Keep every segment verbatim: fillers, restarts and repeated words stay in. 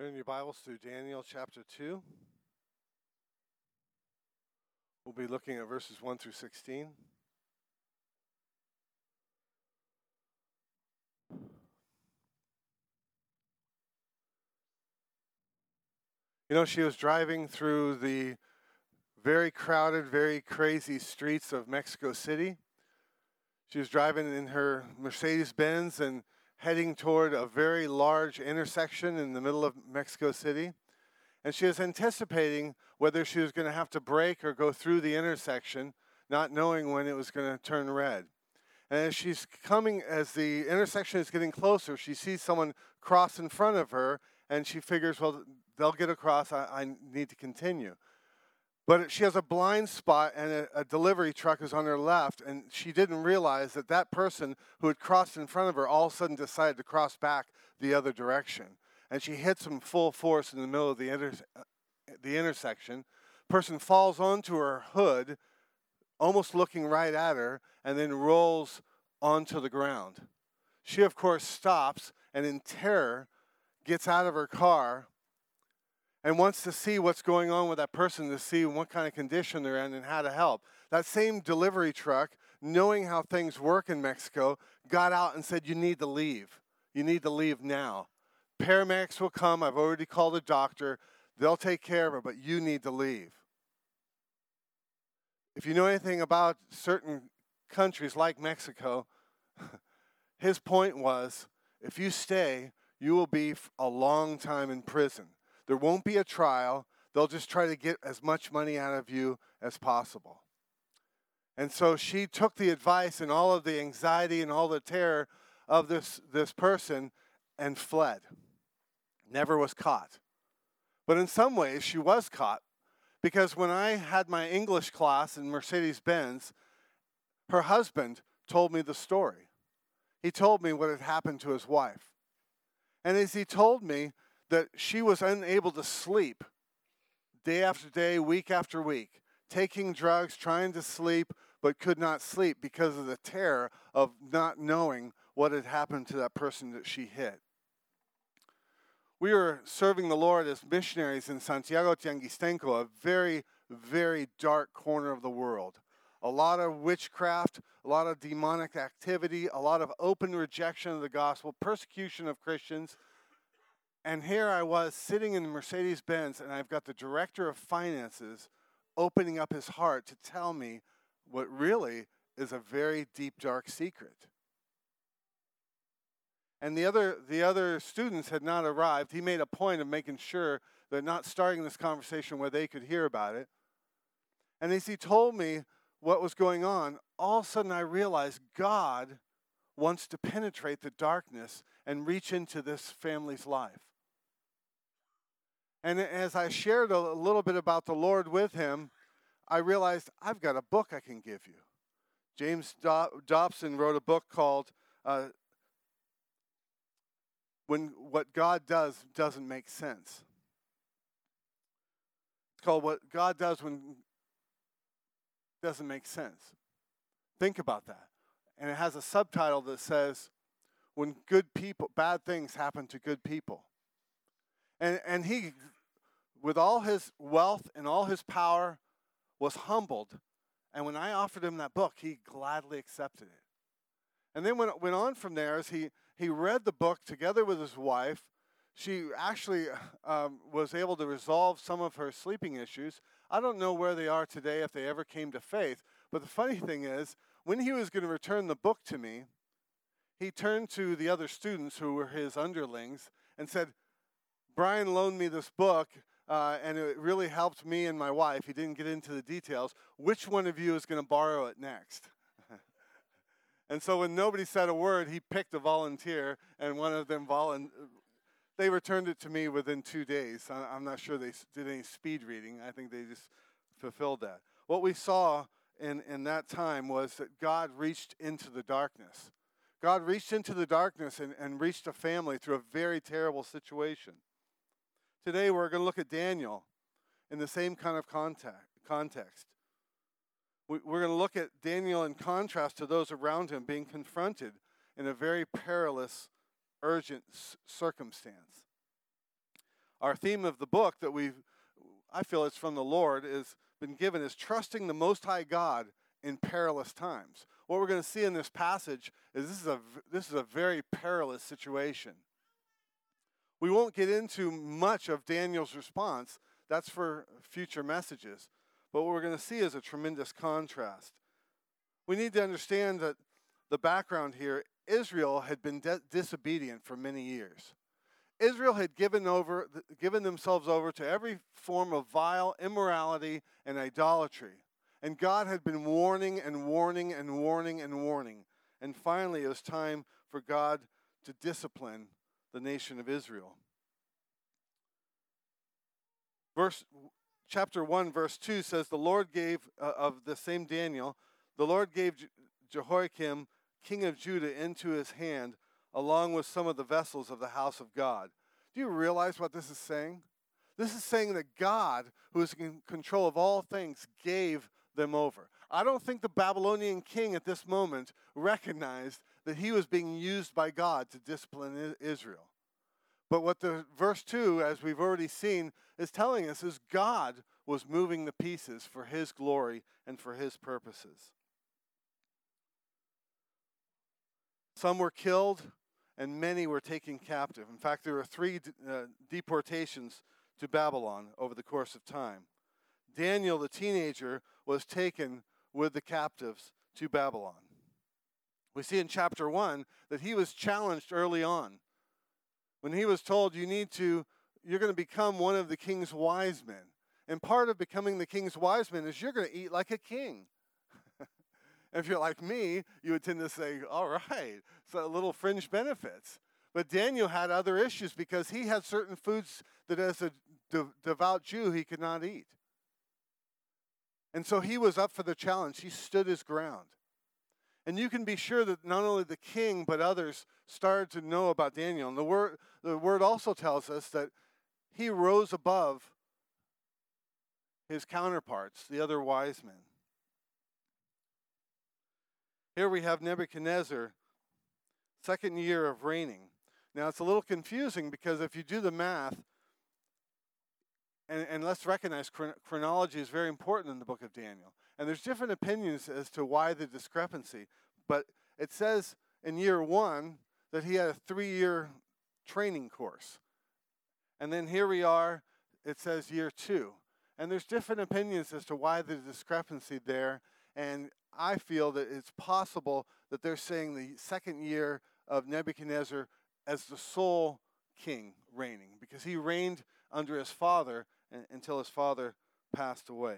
Turn your Bibles to Daniel chapter two. We'll be looking at verses one through sixteen. You know, she was driving through the very crowded, very crazy streets of Mexico City. She was driving in her Mercedes-Benz and heading toward a very large intersection in the middle of Mexico City. And she was anticipating whether she was going to have to brake or go through the intersection, not knowing when it was going to turn red. And as she's coming, as the intersection is getting closer, she sees someone cross in front of her, and she figures, well, they'll get across, I, I need to continue. But she has a blind spot, and a, a delivery truck is on her left, and she didn't realize that that person who had crossed in front of her all of a sudden decided to cross back the other direction. And she hits him full force in the middle of the, inter- the intersection. Person falls onto her hood, almost looking right at her, and then rolls onto the ground. She, of course, stops and in terror gets out of her car and wants to see what's going on with that person, to see what kind of condition they're in and how to help. That same delivery truck, knowing how things work in Mexico, got out and said, you need to leave. You need to leave now. Paramedics will come. I've already called a doctor. They'll take care of her, but you need to leave. If you know anything about certain countries like Mexico, his point was, if you stay, you will be a long time in prison. There won't be a trial. They'll just try to get as much money out of you as possible. And so she took the advice and all of the anxiety and all the terror of this, this person and fled. Never was caught. But in some ways, she was caught, because when I had my English class in Mercedes-Benz, her husband told me the story. He told me what had happened to his wife. And as he told me that she was unable to sleep day after day, week after week, taking drugs, trying to sleep, but could not sleep because of the terror of not knowing what had happened to that person that she hit. We were serving the Lord as missionaries in Santiago Tianguistenco, a very, very dark corner of the world. A lot of witchcraft, a lot of demonic activity, a lot of open rejection of the gospel, persecution of Christians. And here I was sitting in Mercedes-Benz, and I've got the director of finances opening up his heart to tell me what really is a very deep, dark secret. And the other the other students had not arrived. He made a point of making sure they're not starting this conversation where they could hear about it. And as he told me what was going on, all of a sudden I realized God wants to penetrate the darkness and reach into this family's life. And as I shared a little bit about the Lord with him, I realized I've got a book I can give you. James Dobson wrote a book called uh, When What God Does Doesn't Make Sense. It's called What God Does When It Doesn't Make Sense. Think about that. And it has a subtitle that says, When good people, bad things happen to good people. And and he, with all his wealth and all his power, was humbled. And when I offered him that book, he gladly accepted it. And then when it went on from there, as he, he read the book together with his wife, she actually um, was able to resolve some of her sleeping issues. I don't know where they are today, if they ever came to faith. But the funny thing is, when he was going to return the book to me, he turned to the other students who were his underlings and said, Brian loaned me this book, uh, and it really helped me and my wife. He didn't get into the details. Which one of you is going to borrow it next? And so when nobody said a word, he picked a volunteer, and one of them volun- they returned it to me within two days. I'm not sure they did any speed reading. I think they just fulfilled that. What we saw in, in that time was that God reached into the darkness. God reached into the darkness and, and reached a family through a very terrible situation. Today we're going to look at Daniel in the same kind of contact, context. We, we're going to look at Daniel in contrast to those around him being confronted in a very perilous, urgent s- circumstance. Our theme of the book that we've, I feel it's from the Lord, is been given is trusting the Most High God in perilous times. What we're going to see in this passage is this is a this is a very perilous situation. We won't get into much of Daniel's response. That's for future messages. But what we're going to see is a tremendous contrast. We need to understand that the background here, Israel had been de- disobedient for many years. Israel had given over, given themselves over to every form of vile immorality and idolatry. And God had been warning and warning and warning and warning. And finally, it was time for God to discipline the nation of Israel. Verse, chapter one, verse two says, the Lord gave, uh, of the same Daniel, the Lord gave Je- Jehoiakim, king of Judah, into his hand, along with some of the vessels of the house of God. Do you realize what this is saying? This is saying that God, who is in control of all things, gave them over. I don't think the Babylonian king at this moment recognized that he was being used by God to discipline Israel. But what the verse two, as we've already seen, is telling us is God was moving the pieces for his glory and for his purposes. Some were killed, and many were taken captive. In fact, there were three uh, deportations to Babylon over the course of time. Daniel, the teenager, was taken with the captives to Babylon. We see in chapter one that he was challenged early on. When he was told, you need to, you're going to become one of the king's wise men. And part of becoming the king's wise men is you're going to eat like a king. If you're like me, you would tend to say, all right, so little fringe benefits. But Daniel had other issues because he had certain foods that as a de- devout Jew he could not eat. And so he was up for the challenge. He stood his ground. And you can be sure that not only the king, but others started to know about Daniel. And the word, the word also tells us that he rose above his counterparts, the other wise men. Here we have Nebuchadnezzar, second year of reigning. Now it's a little confusing because if you do the math, and, and let's recognize chron- chronology is very important in the book of Daniel. And there's different opinions as to why the discrepancy. But it says in year one that he had a three-year training course. And then here we are, it says year two. And there's different opinions as to why the discrepancy there. And I feel that it's possible that they're saying the second year of Nebuchadnezzar as the sole king reigning, because he reigned under his father until his father passed away.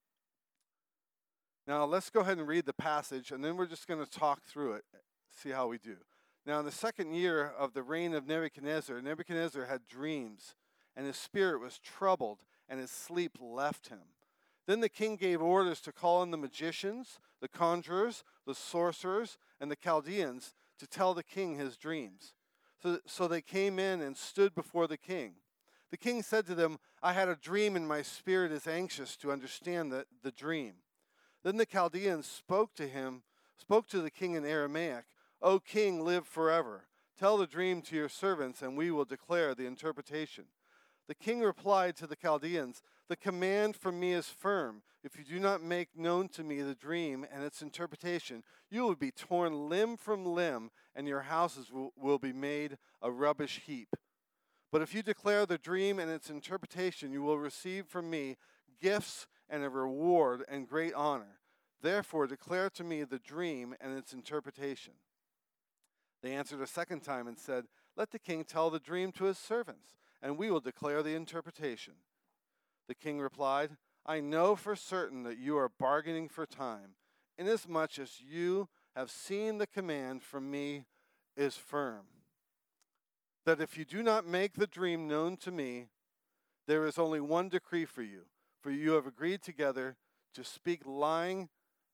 Now let's go ahead and read the passage, and then we're just going to talk through it, see how we do. Now in the second year of the reign of Nebuchadnezzar, Nebuchadnezzar had dreams, and his spirit was troubled, and his sleep left him. Then the king gave orders to call in the magicians, the conjurers, the sorcerers, and the Chaldeans to tell the king his dreams. So, so they came in and stood before the king. The king said to them, I had a dream, and my spirit is anxious to understand the, the dream. Then the Chaldeans spoke to him, spoke to the king in Aramaic, O king, live forever. Tell the dream to your servants, and we will declare the interpretation. The king replied to the Chaldeans, the command from me is firm. If you do not make known to me the dream and its interpretation, you will be torn limb from limb, and your houses will, will be made a rubbish heap. But if you declare the dream and its interpretation, you will receive from me gifts and a reward and great honor. Therefore, declare to me the dream and its interpretation. They answered a second time and said, let the king tell the dream to his servants, and we will declare the interpretation. The king replied, I know for certain that you are bargaining for time, inasmuch as you have seen the command from me is firm, that if you do not make the dream known to me, there is only one decree for you, for you have agreed together to speak lying.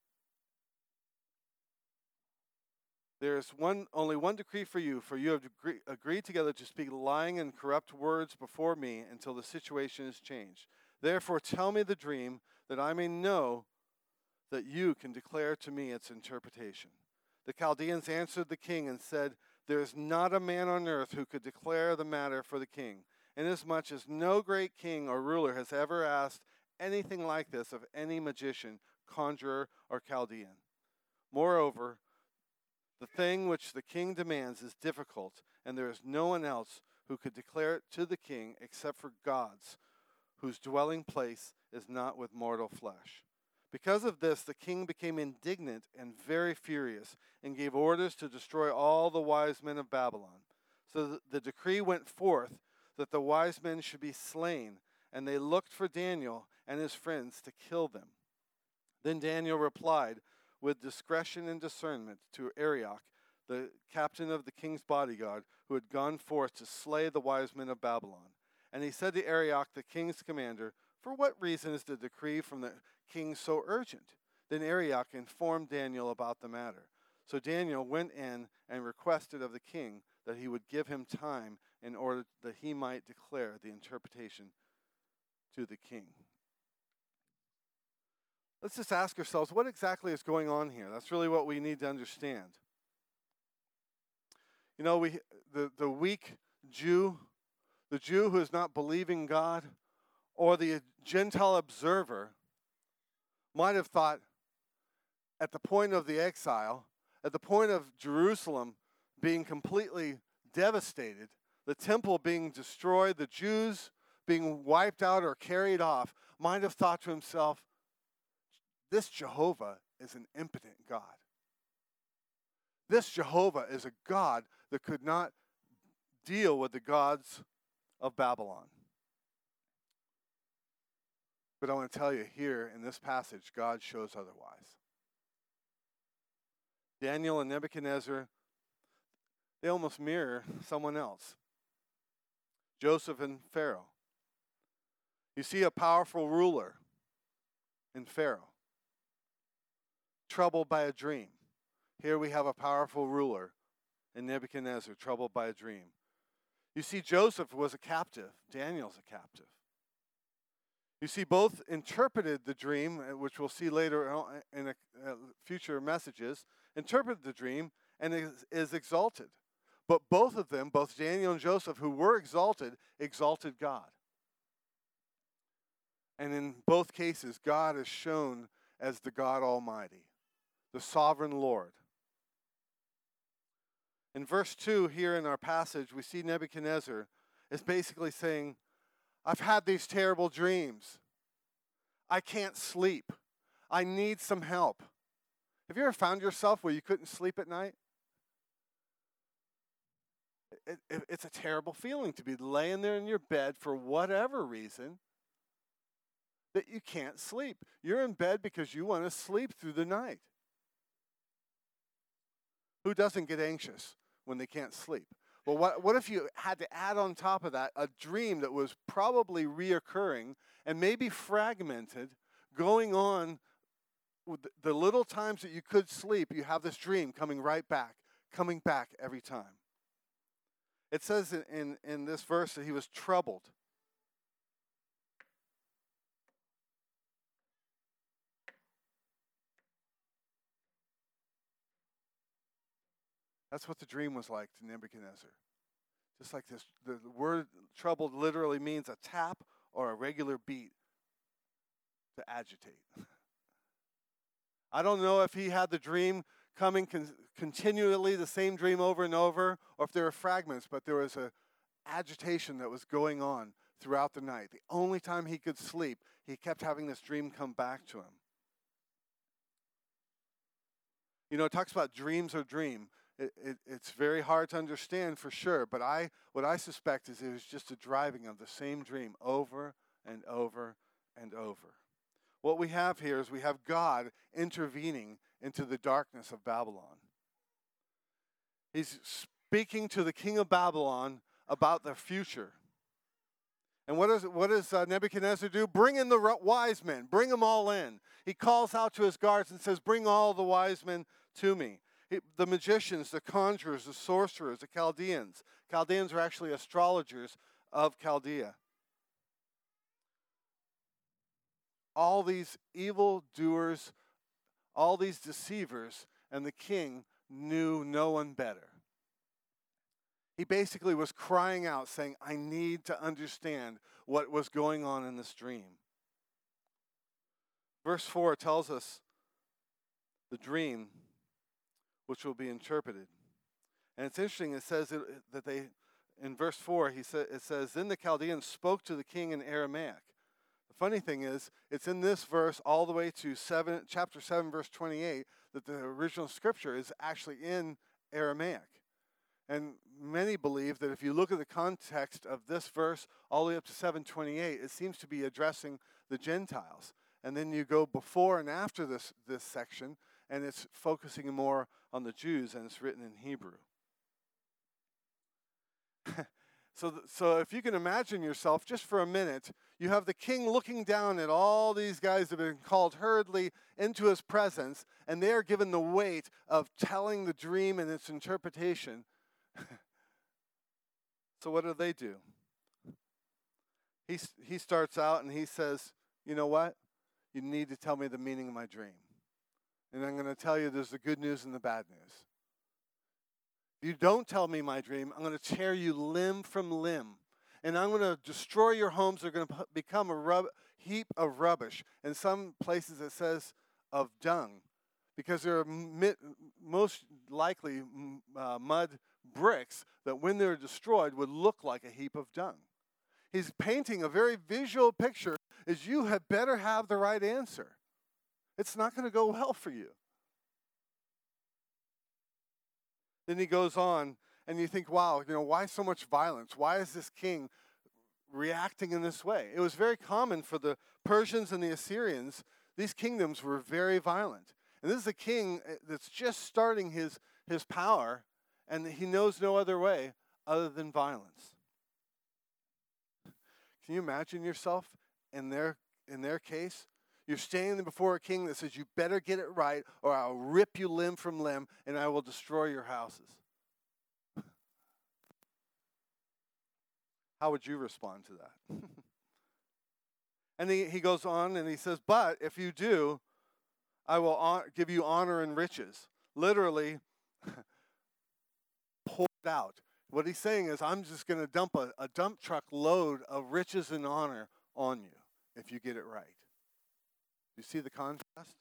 There is one, only one decree for you, for you have agree, agreed together to speak lying and corrupt words before me until the situation is changed. Therefore, tell me the dream, that I may know that you can declare to me its interpretation. The Chaldeans answered the king and said, there is not a man on earth who could declare the matter for the king. inasmuch as no great king or ruler has ever asked anything like this of any magician, conjurer, or Chaldean. Moreover, the thing which the king demands is difficult, and there is no one else who could declare it to the king except for God's, whose dwelling place is not with mortal flesh. Because of this, the king became indignant and very furious, and gave orders to destroy all the wise men of Babylon. So the decree went forth that the wise men should be slain, and they looked for Daniel and his friends to kill them. Then Daniel replied with discretion and discernment to Arioch, the captain of the king's bodyguard, who had gone forth to slay the wise men of Babylon. And he said to Arioch, the king's commander, "For what reason is the decree from the king so urgent?" Then Arioch informed Daniel about the matter. So Daniel went in and requested of the king that he would give him time in order that he might declare the interpretation to the king. Let's just ask ourselves, what exactly is going on here? That's really what we need to understand. You know, we the, the weak Jew, the Jew who is not believing God, or the Gentile observer might have thought at the point of the exile, at the point of Jerusalem being completely devastated, the temple being destroyed, the Jews being wiped out or carried off, might have thought to himself, this Jehovah is an impotent God. This Jehovah is a God that could not deal with the gods of Babylon. But I want to tell you here in this passage, God shows otherwise. Daniel and Nebuchadnezzar, they almost mirror someone else. Joseph and Pharaoh. You see a powerful ruler in Pharaoh, troubled by a dream. Here we have a powerful ruler in Nebuchadnezzar, troubled by a dream. You see Joseph was a captive. Daniel's a captive. You see both interpreted the dream, which we'll see later in a, uh, future messages, interpreted the dream and is, is exalted. But both of them, both Daniel and Joseph, who were exalted, exalted God. And in both cases, God is shown as the God Almighty, the sovereign Lord. In verse two here in our passage, we see Nebuchadnezzar is basically saying, I've had these terrible dreams. I can't sleep. I need some help. Have you ever found yourself where you couldn't sleep at night? It, it, it's a terrible feeling to be laying there in your bed for whatever reason that you can't sleep. You're in bed because you want to sleep through the night. Who doesn't get anxious when they can't sleep? Well, what, what if you had to add on top of that a dream that was probably reoccurring and maybe fragmented, going on with the little times that you could sleep, you have this dream coming right back, coming back every time. It says in, in, in this verse that he was troubled. That's what the dream was like to Nebuchadnezzar. Just like this, the word troubled literally means a tap or a regular beat to agitate. I don't know if he had the dream coming con- continually, the same dream over and over, or if there were fragments, but there was a agitation that was going on throughout the night. The only time he could sleep, he kept having this dream come back to him. You know, it talks about dreams or dream. It, it, it's very hard to understand for sure, but I what I suspect is it was just a driving of the same dream over and over and over. What we have here is we have God intervening into the darkness of Babylon. He's speaking to the king of Babylon about their future. And what does, what does uh, Nebuchadnezzar do? Bring in the wise men. Bring them all in. He calls out to his guards and says, bring all the wise men to me. He, the magicians, the conjurers, the sorcerers, the Chaldeans. Chaldeans are actually astrologers of Chaldea. All these evil doers, all these deceivers, and the king knew no one better. He basically was crying out, saying, I need to understand what was going on in this dream. Verse four tells us the dream which will be interpreted. And it's interesting, it says it, that they, in verse four, he sa- it says, Then the Chaldeans spoke to the king in Aramaic. The funny thing is, it's in this verse all the way to seven, chapter seven, verse twenty-eight, that the original scripture is actually in Aramaic. And many believe that if you look at the context of this verse all the way up to seven twenty-eight, it seems to be addressing the Gentiles. And then you go before and after this, this section, and it's focusing more on the Jews, and it's written in Hebrew. so, th- so if you can imagine yourself, just for a minute, you have the king looking down at all these guys that have been called hurriedly into his presence, and they are given the weight of telling the dream and its interpretation. So what do they do? He, he starts out and he says, you know what? You need to tell me the meaning of my dream. And I'm going to tell you there's the good news and the bad news. If you don't tell me my dream, I'm going to tear you limb from limb. And I'm going to destroy your homes. They're going to become a rub- heap of rubbish. In some places it says of dung. Because they're mi- most likely uh, mud bricks that when they're destroyed would look like a heap of dung. He's painting a very visual picture as you had better have the right answer. It's not going to go well for you. Then he goes on, and you think, wow, you know, why so much violence? Why is this king reacting in this way? It was very common for the Persians and the Assyrians. These kingdoms were very violent. And this is a king that's just starting his, his power, and he knows no other way other than violence. Can you imagine yourself in their in their case? You're standing before a king that says, you better get it right, or I'll rip you limb from limb, and I will destroy your houses. How would you respond to that? And he, he goes on and he says, but if you do, I will on, give you honor and riches. Literally, pour it out. What he's saying is, I'm just going to dump a, a dump truck load of riches and honor on you if you get it right. You see the contrast?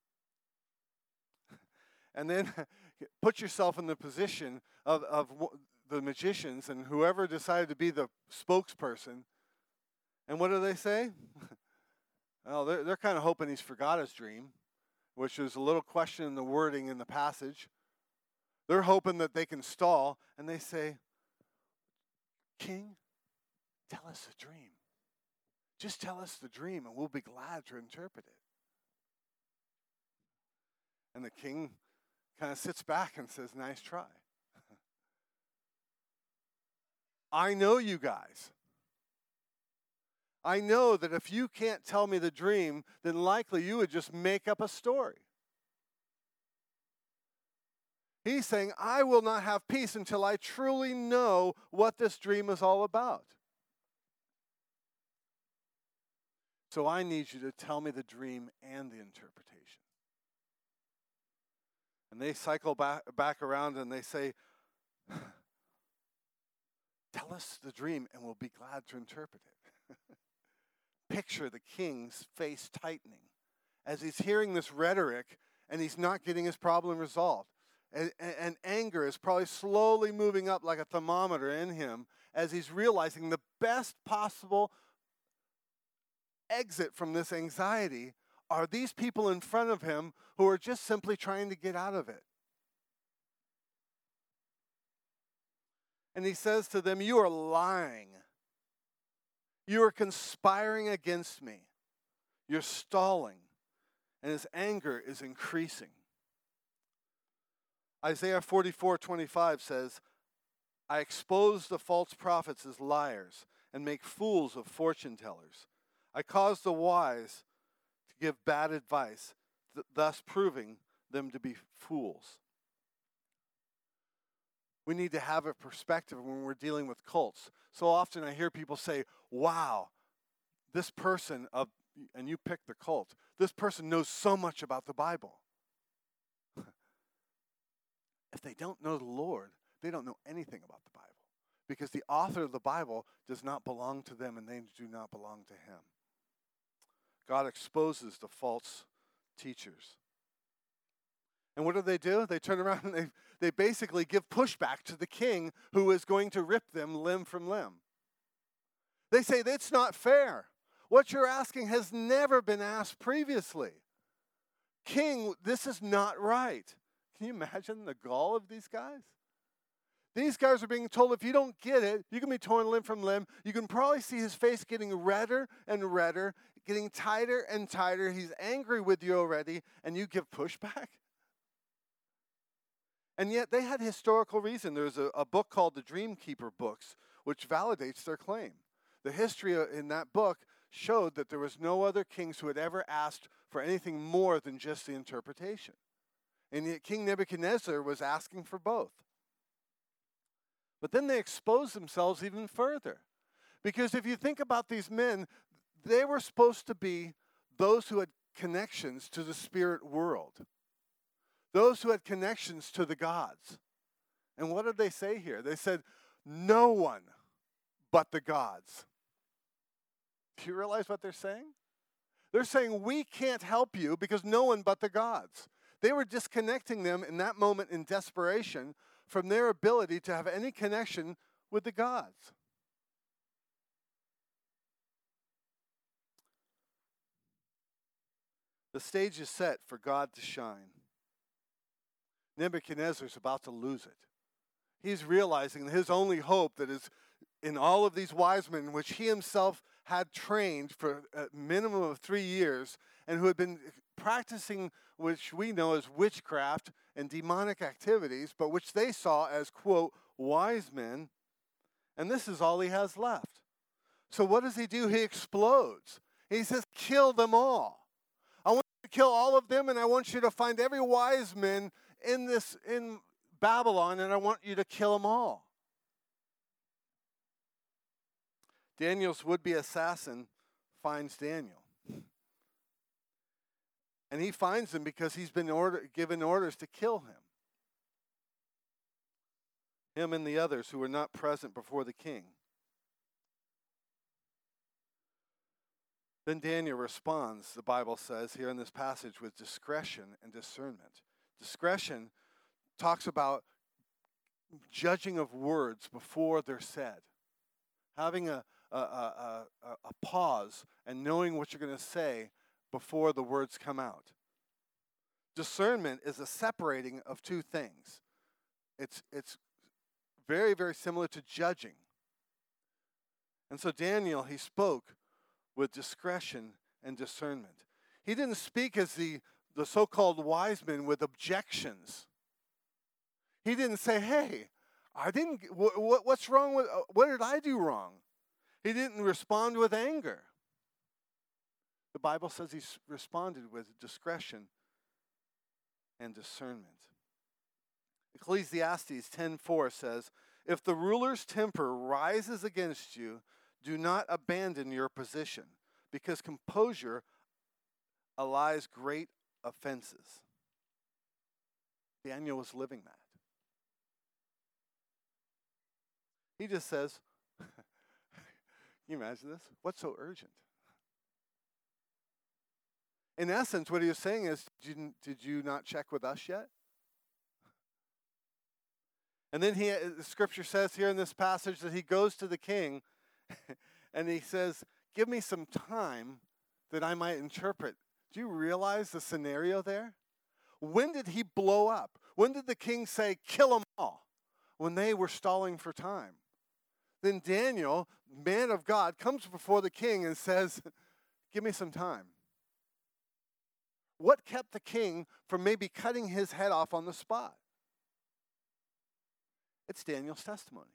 And then put yourself in the position of, of the magicians and whoever decided to be the spokesperson. And what do they say? Well, they're, they're kind of hoping he's forgot his dream, which is a little question in the wording in the passage. They're hoping that they can stall, and they say, King, tell us a dream. Just tell us the dream, and we'll be glad to interpret it. And the king kind of sits back and says, nice try. I know you guys. I know that if you can't tell me the dream, then likely you would just make up a story. He's saying, I will not have peace until I truly know what this dream is all about. So I need you to tell me the dream and the interpretation. And they cycle back, back around and they say, tell us the dream and we'll be glad to interpret it. Picture the king's face tightening as he's hearing this rhetoric and he's not getting his problem resolved. And, and anger is probably slowly moving up like a thermometer in him as he's realizing the best possible exit from this anxiety are these people in front of him who are just simply trying to get out of it. And he says to them, you are lying. You are conspiring against me. You're stalling. And his anger is increasing. Isaiah forty-four twenty-five says, I expose the false prophets as liars and make fools of fortune tellers. I cause the wise to give bad advice, th- thus proving them to be fools. We need to have a perspective when we're dealing with cults. So often I hear people say, wow, this person, of, and you pick the cult, this person knows so much about the Bible. If they don't know the Lord, they don't know anything about the Bible. because the author of the Bible does not belong to them and they do not belong to him. God exposes the false teachers. And what do they do? They turn around and they, they basically give pushback to the king who is going to rip them limb from limb. They say, that's not fair. What you're asking has never been asked previously. King, this is not right. Can you imagine the gall of these guys? These guys are being told, if you don't get it, you can be torn limb from limb. You can probably see his face getting redder and redder, getting tighter and tighter. He's angry with you already, and you give pushback? And yet they had historical reason. There's a, a book called the Dreamkeeper Books, which validates their claim. The history in that book showed that there was no other kings who had ever asked for anything more than just the interpretation. And yet King Nebuchadnezzar was asking for both. But then they exposed themselves even further. Because if you think about these men, they were supposed to be those who had connections to the spirit world. Those who had connections to the gods. And what did they say here? They said, no one but the gods. Do you realize what they're saying? They're saying, we can't help you because no one but the gods. They were disconnecting them in that moment in desperation from their ability to have any connection with the gods. The stage is set for God to shine. Nebuchadnezzar's about to lose it. He's realizing that his only hope that is in all of these wise men, which he himself had trained for a minimum of three years, and who had been practicing, which we know as witchcraft and demonic activities, but which they saw as, quote, wise men, and this is all he has left. So what does he do? He explodes. He says, kill them all. I want you to kill all of them, and I want you to find every wise man in this, in Babylon, and I want you to kill them all. Daniel's would-be assassin finds Daniel. And he finds him because he's been order, given orders to kill him. Him and the others who were not present before the king. Then Daniel responds, the Bible says here in this passage, with discretion and discernment. Discretion talks about judging of words before they're said. Having a, a, a, a, a pause and knowing what you're going to say before the words come out. Discernment is a separating of two things. It's, it's very, very similar to judging. And so Daniel, he spoke with discretion and discernment. He didn't speak as the, the so-called wise men with objections. He didn't say, hey, I didn't, what, what, what's wrong with, what did I do wrong? He didn't respond with anger. The Bible says he responded with discretion and discernment. Ecclesiastes ten four says, if the ruler's temper rises against you, do not abandon your position, because composure allies great offenses. Daniel was living that. He just says, can you imagine this? What's so urgent? In essence, what he was saying is, did you, did you not check with us yet? And then he, the scripture says here in this passage that he goes to the king and he says, give me some time that I might interpret. Do you realize the scenario there? When did he blow up? When did the king say, kill them all? When they were stalling for time. Then Daniel, man of God, comes before the king and says, give me some time. What kept the king from maybe cutting his head off on the spot? It's Daniel's testimony.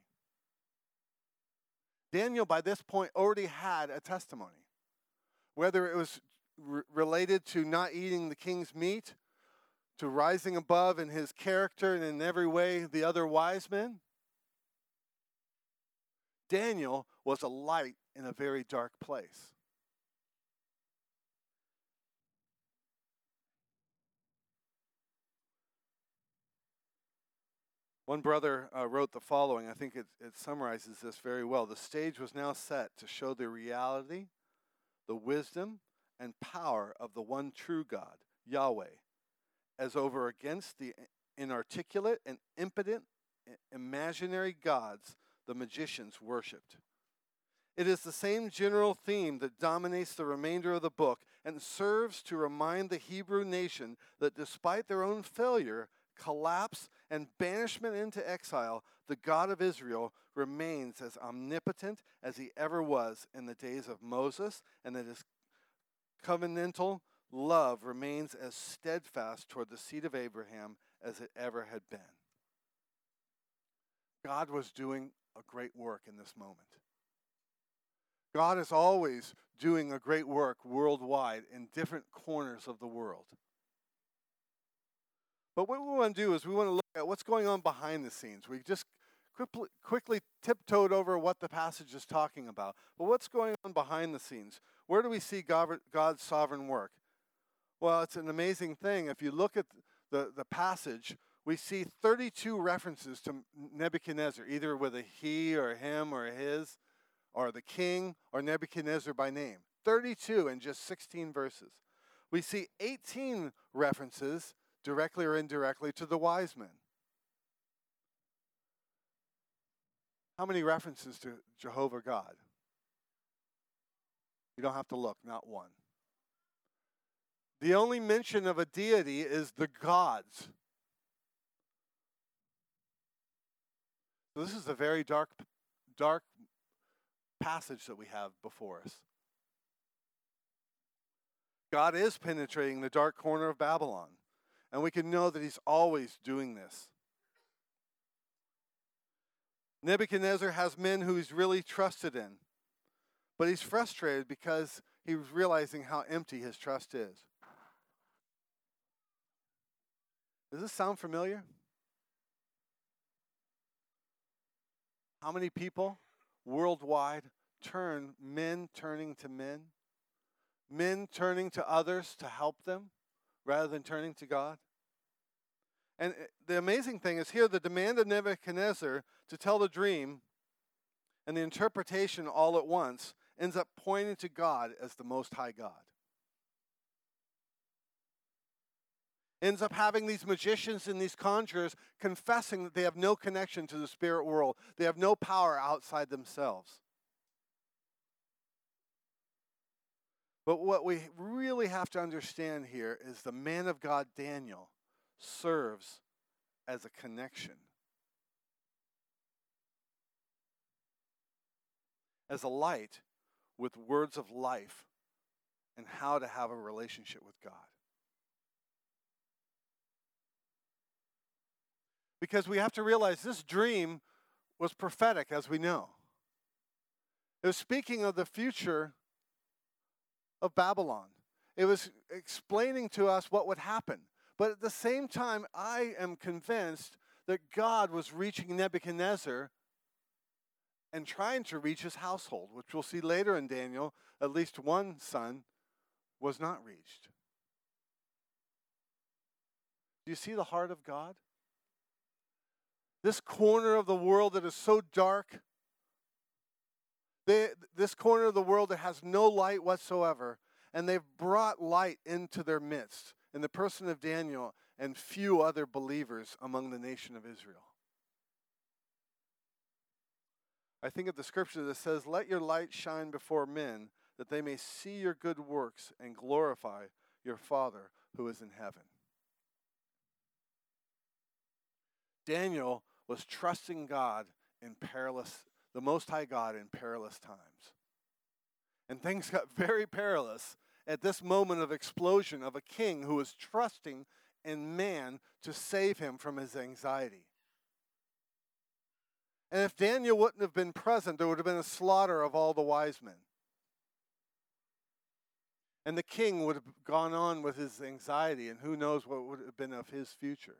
Daniel, by this point, already had a testimony. Whether it was re- related to not eating the king's meat, to rising above in his character and in every way the other wise men, Daniel was a light in a very dark place. One brother uh, wrote the following. I think it, it summarizes this very well. The stage was now set to show the reality, the wisdom, and power of the one true God, Yahweh, as over against the inarticulate and impotent imaginary gods the magicians worshipped. It is the same general theme that dominates the remainder of the book and serves to remind the Hebrew nation that despite their own failure, collapse, and banishment into exile, the God of Israel remains as omnipotent as he ever was in the days of Moses, and that his covenantal love remains as steadfast toward the seed of Abraham as it ever had been. God was doing a great work in this moment. God is always doing a great work worldwide in different corners of the world. But what we want to do is we want to look at what's going on behind the scenes. We just quickly, quickly tiptoed over what the passage is talking about. But what's going on behind the scenes? Where do we see God, God's sovereign work? Well, it's an amazing thing. If you look at the, the passage, we see thirty-two references to Nebuchadnezzar, either with a he or a him or a his, or the king, or Nebuchadnezzar by name. thirty-two in just sixteen verses. We see eighteen references, directly or indirectly, to the wise men. How many references to Jehovah God? You don't have to look, not one. The only mention of a deity is the gods. So this is a very dark, dark passage that we have before us. God is penetrating the dark corner of Babylon, and we can know that he's always doing this. Nebuchadnezzar has men who he's really trusted in, but he's frustrated because he was realizing how empty his trust is. Does this sound familiar? How many people worldwide turn, men turning to men, men turning to others to help them rather than turning to God? And the amazing thing is here, the demand of Nebuchadnezzar to tell the dream and the interpretation all at once ends up pointing to God as the Most High God. Ends up having these magicians and these conjurers confessing that they have no connection to the spirit world. They have no power outside themselves. But what we really have to understand here is the man of God, Daniel, serves as a connection, as a light with words of life and how to have a relationship with God. Because we have to realize this dream was prophetic, as we know. It was speaking of the future of Babylon. It was explaining to us what would happen. But at the same time, I am convinced that God was reaching Nebuchadnezzar and trying to reach his household, which we'll see later in Daniel. At least one son was not reached. Do you see the heart of God? This corner of the world that is so dark, they, this corner of the world that has no light whatsoever, and they've brought light into their midst in the person of Daniel and few other believers among the nation of Israel. I think of the scripture that says, "Let your light shine before men, that they may see your good works and glorify your Father who is in heaven." Daniel was trusting God in perilous, the Most High God in perilous times. And things got very perilous at this moment of explosion of a king who was trusting in man to save him from his anxiety. And if Daniel wouldn't have been present, there would have been a slaughter of all the wise men. And the king would have gone on with his anxiety, and who knows what would have been of his future.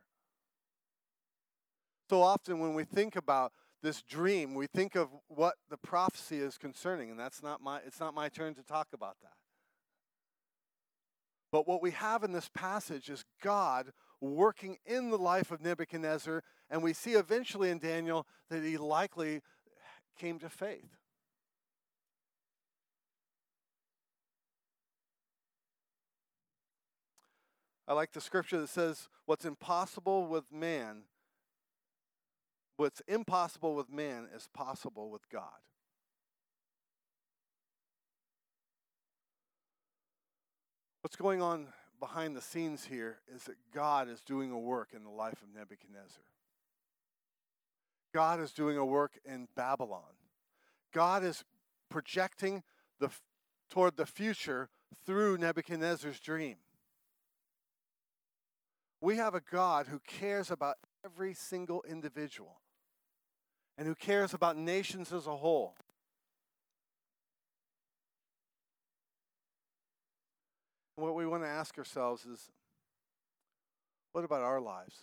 So often when we think about this dream, we think of what the prophecy is concerning, and that's not my, it's not my turn to talk about that. But what we have in this passage is God working in the life of Nebuchadnezzar, and we see eventually in Daniel that he likely came to faith. I like the scripture that says, what's impossible with man, what's impossible with man is possible with God. What's going on behind the scenes here is that God is doing a work in the life of Nebuchadnezzar. God is doing a work in Babylon. God is projecting the, toward the future through Nebuchadnezzar's dream. We have a God who cares about every single individual and who cares about nations as a whole. What we want to ask ourselves is, what about our lives?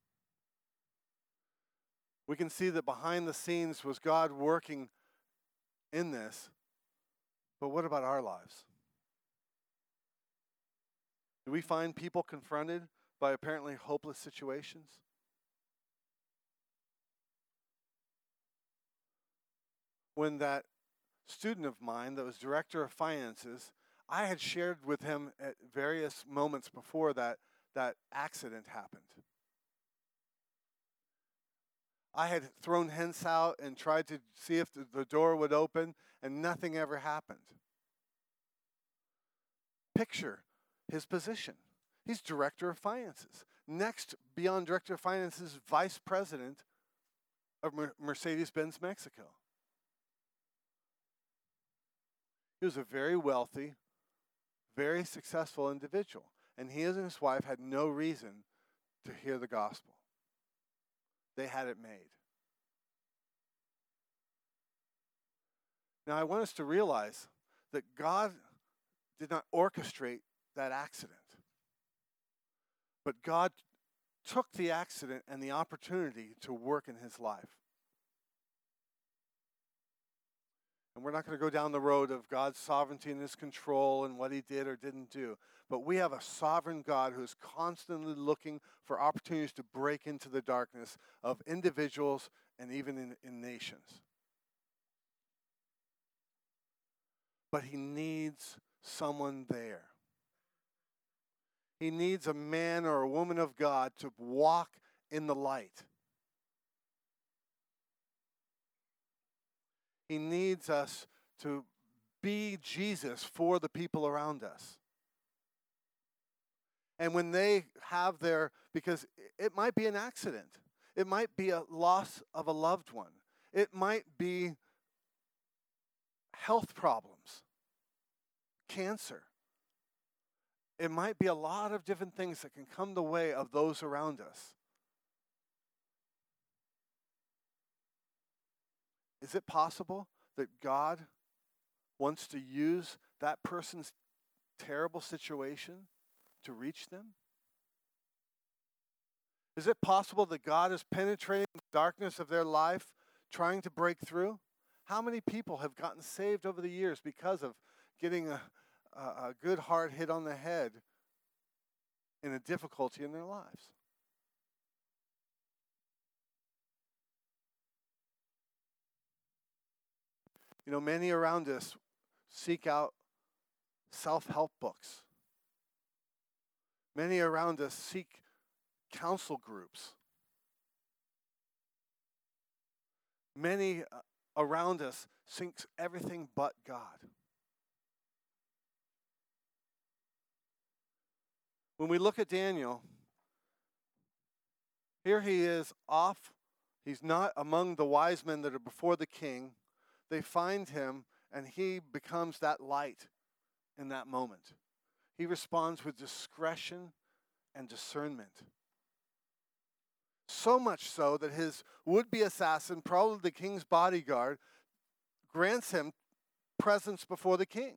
We can see that behind the scenes was God working in this, but what about our lives? Do we find people confronted by apparently hopeless situations? When that student of mine that was director of finances, I had shared with him at various moments before that that accident happened. I had thrown hints out and tried to see if the, the door would open, and nothing ever happened. Picture his position. He's director of finances. Next, beyond director of finances, vice president of Mer- Mercedes-Benz Mexico. He was a very wealthy, very successful individual, and he and his wife had no reason to hear the gospel. They had it made. Now, I want us to realize that God did not orchestrate that accident, but God took the accident and the opportunity to work in his life. And we're not going to go down the road of God's sovereignty and his control and what he did or didn't do. But we have a sovereign God who is constantly looking for opportunities to break into the darkness of individuals and even in, in nations. But he needs someone there. He needs a man or a woman of God to walk in the light. He needs us to be Jesus for the people around us. And when they have their, because it might be an accident. It might be a loss of a loved one. It might be health problems, cancer. It might be a lot of different things that can come the way of those around us. Is it possible that God wants to use that person's terrible situation to reach them? Is it possible that God is penetrating the darkness of their life, trying to break through? How many people have gotten saved over the years because of getting a, a, a good hard hit on the head in a difficulty in their lives? You know, many around us seek out self-help books. Many around us seek counsel groups. Many around us seek everything but God. When we look at Daniel, here he is off. He's not among the wise men that are before the king. They find him, and he becomes that light in that moment. He responds with discretion and discernment. So much so that his would-be assassin, probably the king's bodyguard, grants him presence before the king.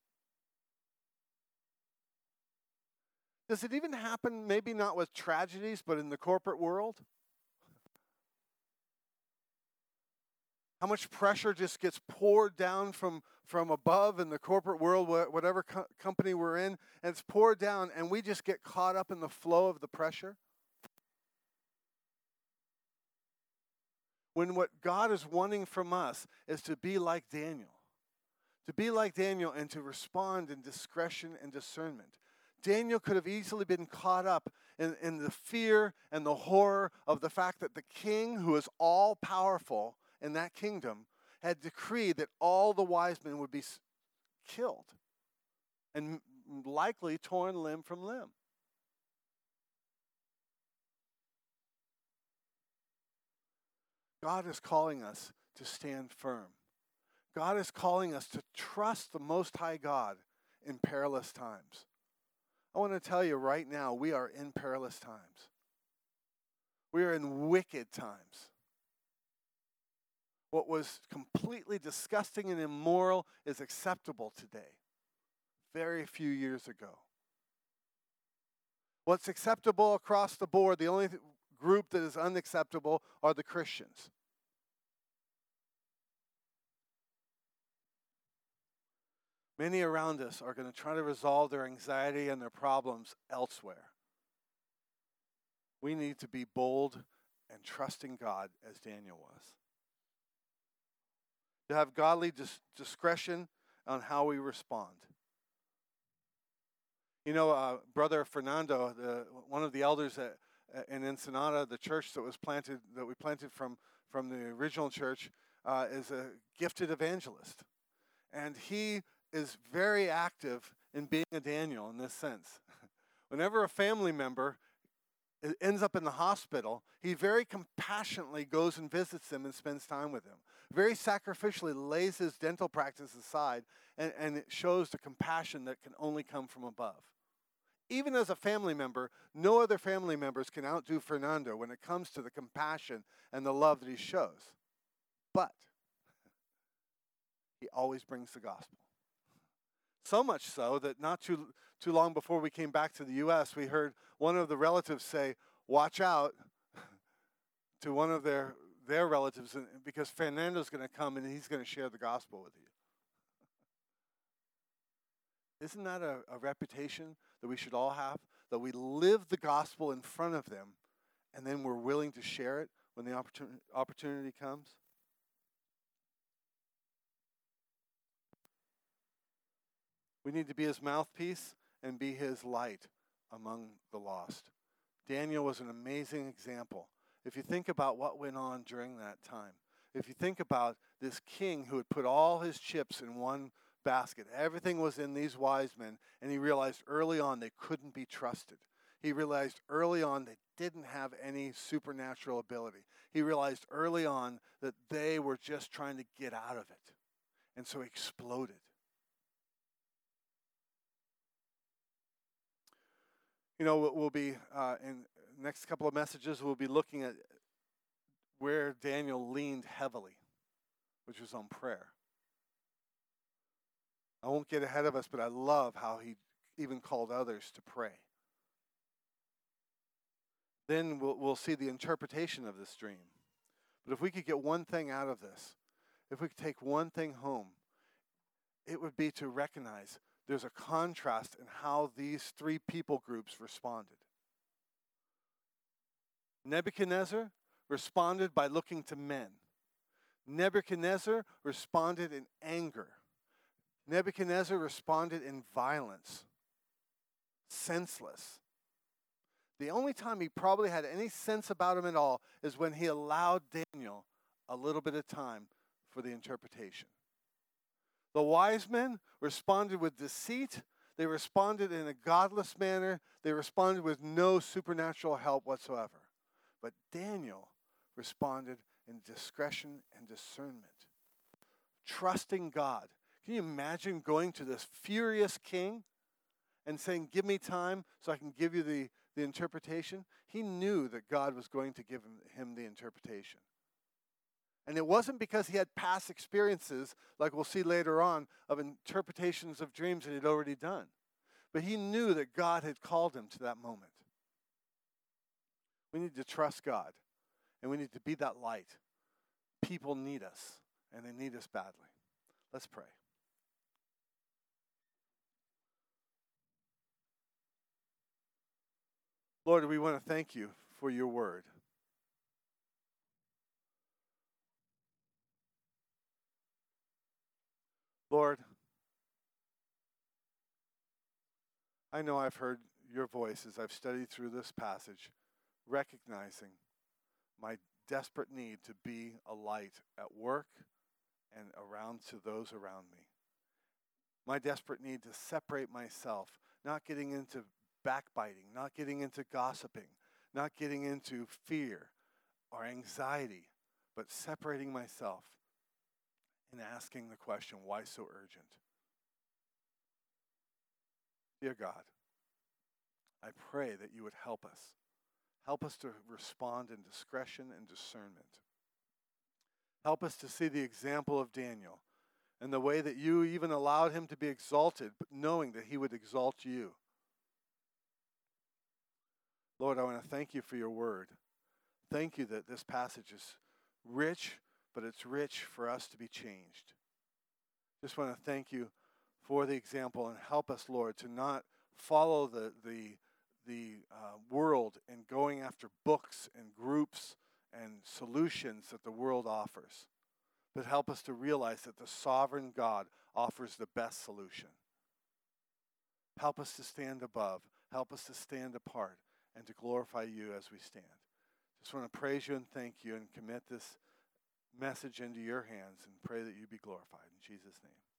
Does it even happen, maybe not with tragedies, but in the corporate world? How much pressure just gets poured down from, from above in the corporate world, whatever co- company we're in, and it's poured down, and we just get caught up in the flow of the pressure? When what God is wanting from us is to be like Daniel, to be like Daniel and to respond in discretion and discernment. Daniel could have easily been caught up in, in the fear and the horror of the fact that the king, who is all powerful in that kingdom, had decreed that all the wise men would be killed and likely torn limb from limb. God is calling us to stand firm. God is calling us to trust the Most High God in perilous times. I want to tell you right now, we are in perilous times. We are in wicked times. What was completely disgusting and immoral is acceptable today, very few years ago. What's acceptable across the board, the only th- group that is unacceptable are the Christians. Many around us are going to try to resolve their anxiety and their problems elsewhere. We need to be bold and trusting God as Daniel was. To have godly dis- discretion on how we respond. You know, uh, Brother Fernando, the, one of the elders at, in Ensenada, the church that was planted, that we planted from, from the original church, uh, is a gifted evangelist. And he is very active in being a Daniel in this sense. Whenever a family member ends up in the hospital, he very compassionately goes and visits them and spends time with them. Very sacrificially lays his dental practice aside, and, and it shows the compassion that can only come from above. Even as a family member, no other family members can outdo Fernando when it comes to the compassion and the love that he shows. But he always brings the gospel. So much so that not too, too long before we came back to the U S, we heard one of the relatives say, watch out, to one of their, their relatives, because Fernando's going to come and he's going to share the gospel with you. Isn't that a, a reputation that we should all have? That we live the gospel in front of them, and then we're willing to share it when the opportunity, opportunity comes? We need to be his mouthpiece and be his light among the lost. Daniel was an amazing example. If you think about what went on during that time, if you think about this king who had put all his chips in one basket, everything was in these wise men, and he realized early on they couldn't be trusted. He realized early on they didn't have any supernatural ability. He realized early on that they were just trying to get out of it. And so he exploded. You know, we'll be, uh, in the next couple of messages, we'll be looking at where Daniel leaned heavily, which was on prayer. I won't get ahead of us, but I love how he even called others to pray. Then we'll, we'll see the interpretation of this dream. But if we could get one thing out of this, if we could take one thing home, it would be to recognize there's a contrast in how these three people groups responded. Nebuchadnezzar responded by looking to men. Nebuchadnezzar responded in anger. Nebuchadnezzar responded in violence, senseless. The only time he probably had any sense about him at all is when he allowed Daniel a little bit of time for the interpretation. The wise men responded with deceit. They responded in a godless manner. They responded with no supernatural help whatsoever. But Daniel responded in discretion and discernment, trusting God. Can you imagine going to this furious king and saying, give me time so I can give you the, the interpretation? He knew that God was going to give him, him the interpretation. And it wasn't because he had past experiences, like we'll see later on, of interpretations of dreams that he'd already done. But he knew that God had called him to that moment. We need to trust God, and we need to be that light. People need us, and they need us badly. Let's pray. Lord, we want to thank you for your word. Lord, I know I've heard your voice as I've studied through this passage, recognizing my desperate need to be a light at work and around to those around me. My desperate need to separate myself, not getting into backbiting, not getting into gossiping, not getting into fear or anxiety, but separating myself and asking the question, why so urgent? Dear God, I pray that you would help us. Help us to respond in discretion and discernment. Help us to see the example of Daniel and the way that you even allowed him to be exalted, but knowing that he would exalt you. Lord, I want to thank you for your word. Thank you that this passage is rich, but it's rich for us to be changed. Just want to thank you for the example and help us, Lord, to not follow the the the uh, world and going after books and groups and solutions that the world offers, but help us to realize that the sovereign God offers the best solution. Help us to stand above. Help us to stand apart and to glorify you as we stand. Just want to praise you and thank you and commit this message into your hands and pray that you be glorified. In Jesus' name.